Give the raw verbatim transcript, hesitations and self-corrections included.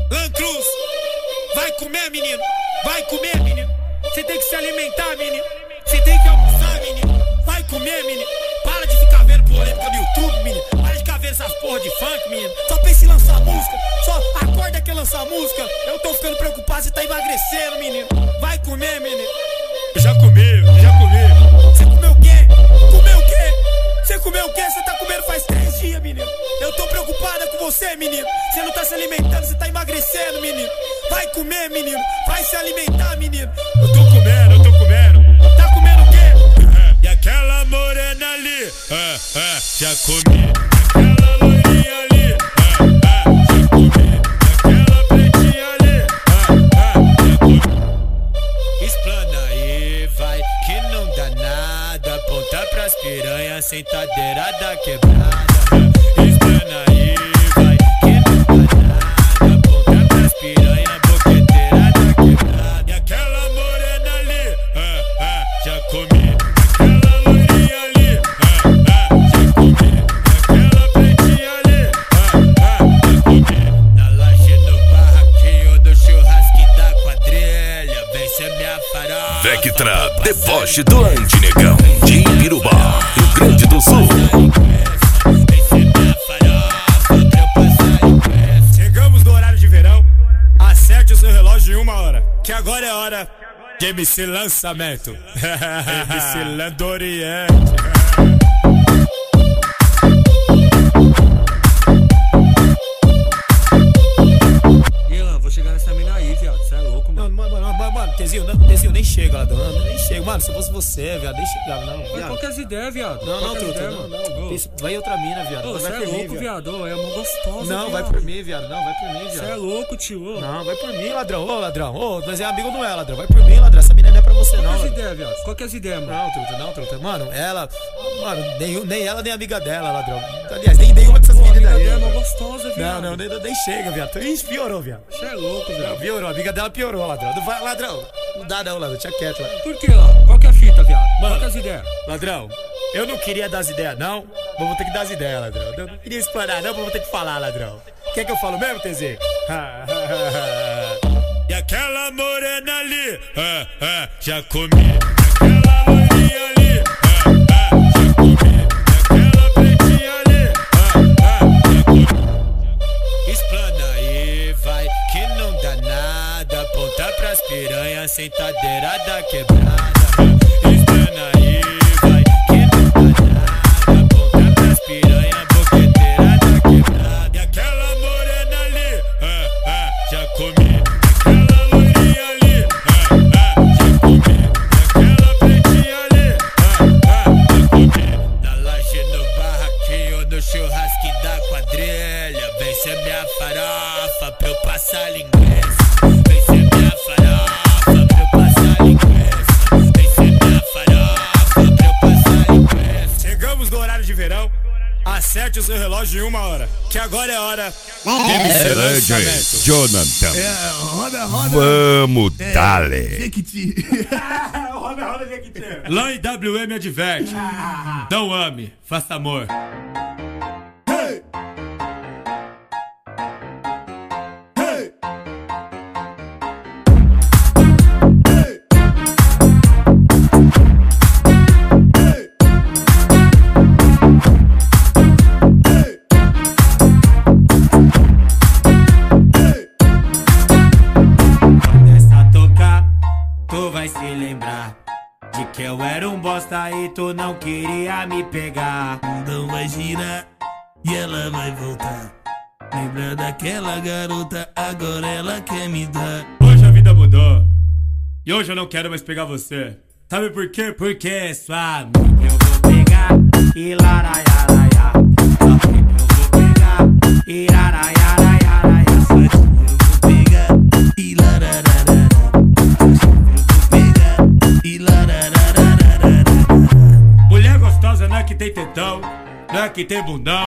Lancruz, vai comer, menino. Vai comer, menino. Você tem que se alimentar, menino. Você tem que almoçar, menino. Vai comer, menino. Para de ficar vendo polêmica no YouTube, menino. Para de ficar vendo essas porra de funk, menino. Só pensa em lançar música. Só acorda que é lançar música. Eu tô ficando preocupado, você tá emagrecendo, menino. Vai comer, menino. Eu já comi, eu já comi. Você comeu o quê? Comeu o quê? Você comeu o quê? Você tá comendo faz três dias, menino. Eu tô preocupada com você, menino. Você não tá se alimentando, você tá emagrecendo, menino. Vai comer, menino. Vai se alimentar, menino. Eu tô comendo, eu tô comendo. Tá comendo o quê? E aquela morena ali, ah, ah, já comi. Aquela loirinha ali, ah, ah, já comi. Aquela pretinha ali, ah, ah, já comi. Explana aí, vai, que não dá nada. Aponta pras piranhas, sentadeira da quebrada. Explana aí, vai, que não dá nada. Aponta pras piranhas, boqueteira da quebrada. E aquela morena ali, ah, ah, já comi. Aquela loirinha ali, ah, ah, já comi. Aquela pretinha ali, ah, ah, já comi. Na laje, no barraquinho, do churrasco da quadrilha. Vem ser minha farofa. Vectra, deboche do Antinegão de Ibirubá, Rio Grande do Sul. Chegamos no horário de verão. Acerte o seu relógio em uma hora, que agora é hora de M C Lançamento. M C Landoriente. E lá, vou chegar nessa mina aí, viado. Cê é louco, mano. Mano, mano, mano, mano, Tezinho, não, Tezinho, nem chega, ladrão. Não, nem chega, mano. Se fosse você, viado, nem chegava, não. Mas Viado. qual que é as ideias, viado? Não, Qual não, que é as truta, ideias, não, mano? não. Ô, Isso, vai outra mina, viado. Ô, Vai cê é por mim, louco, viado. viado. Ô, é uma gostosa, Não, vai viado. por mim, viado. Não, vai por mim, Cê é viado. louco, tio. Ô. Não, vai por mim, ladrão. Ô, ladrão. Ô, nós é amigo, não é, ladrão. Vai por mim, ladrão. Essa mina não é pra você, Qual não. que é as ladrão. ideias, viado? Qual que é as ideias, mano? Não, truta, não, truta. Mano, ela. Mano, nem, nem ela, nem amiga dela, ladrão. Aliás, nem nenhuma dessas Pô, a meninas amiga aí. dela é uma ladrão. gostosa, viado. Não, não, nem, nem chega, viado. Ixi, piorou, viado. Cê é louco, Não, viado. piorou. A amiga dela piorou, ladrão. Não vai, ladrão. Não dá, não, ladrão. Tinha quieto, ladrão. Por que, lá? Qual que é a fita, viado? Mano. Qual que é as ideias? Ladrão, eu não queria dar as ideias, não. Mas vou ter que dar as ideias, ladrão. Eu não queria explanar, não, mas vou ter que falar, ladrão. Quer que eu falo mesmo, T Z? E aquela morena ali, ah, ah, já comi. Aquela loirinha ali, ah, ah, já comi. Aquela pretinha ali, ah, ah, já comi. Explana aí, vai, que não dá nada. Aponta pras piranhas, sentadeira da quebrada. Explana aí, vai, que não dá nada. Aponta pras piranhas, boqueteira da quebrada. E aquela morena ali, ah, ah, já comi. Aquela loirinha ali, ah, ah, já comi. Aquela pretinha ali, ah, ah, já comi. Na laje, no barraquinho, no churrasco da quadrilha. Vem ser minha farofa pra eu passar linguiça. Vem ser minha farofa pra eu passar linguiça. Vem ser minha farofa pra eu passar linguiça. Chegamos no horário de verão. Acerte o seu relógio em uma hora, que agora é hora de M C Lançamento. Jonathan, É, roda, roda. vamos dale. Jequiti. Roda, roda, vem aqui. Lá em W M adverte. Não ame, faça amor. Hey! Hey! Hey! Começa a tocar, tu vai se lembrar de que eu era um bosta e tu não queria me pegar. Não vai girar e ela vai voltar. Lembra daquela garota, agora ela quer me dar. Hoje a vida mudou e hoje eu não quero mais pegar você. Sabe por quê? Porque sua amiga eu vou pegar e laraiaraia. Sua amiga eu vou pegar e laraiaraia. Sua tia eu vou pegar e larararara. Eu vou pegar e larararara. Mulher gostosa não é que tem tetão, não é que tem bundão.